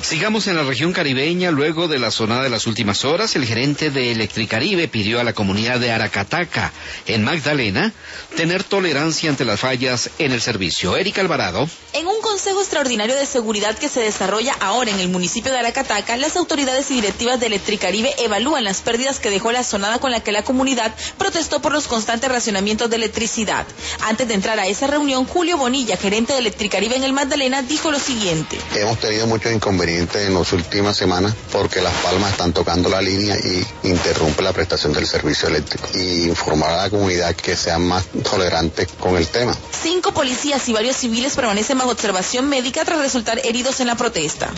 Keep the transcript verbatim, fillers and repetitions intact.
Sigamos en la región caribeña. Luego de la sonada de las últimas horas, el gerente de Electricaribe pidió a la comunidad de Aracataca, en Magdalena, tener tolerancia ante las fallas en el servicio. Erika Alvarado. En un consejo extraordinario de seguridad que se desarrolla ahora en el municipio de Aracataca, las autoridades y directivas de Electricaribe evalúan las pérdidas que dejó la sonada con la que la comunidad protestó por los constantes racionamientos de electricidad. Antes de entrar a esa reunión, Julio Bonilla, gerente de Electricaribe en el Magdalena, dijo lo siguiente. Hemos tenido muchos inconvenientes en las últimas semanas porque las palmas están tocando la línea y interrumpe la prestación del servicio eléctrico. Y informar a la comunidad que sean más tolerantes con el tema. Cinco policías y varios civiles permanecen bajo observación médica tras resultar heridos en la protesta.